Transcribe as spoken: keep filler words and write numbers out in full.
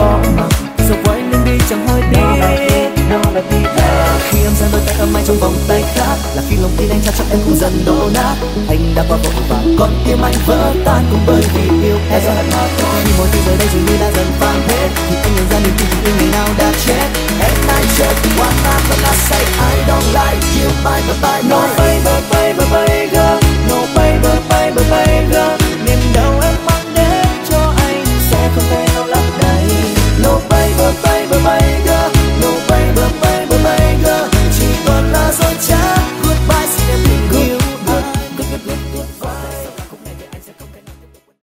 có mà giờ quay lưng đi chẳng hỏi đi. Khi em giang đôi tay ấm anh trong vòng tay khác, là khi lòng tin anh trao cho em cũng dần đổ nát. Anh đã qua vội vàng con tim anh vỡ tan cũng bởi vì yêu em. Khi mọi thứ giờ đây dường như đã dần phai hết, thì anh nhận ra niềm tin của ngày nào đã chết. And I just wanna but I say I don't like you, bye bye bye. No favor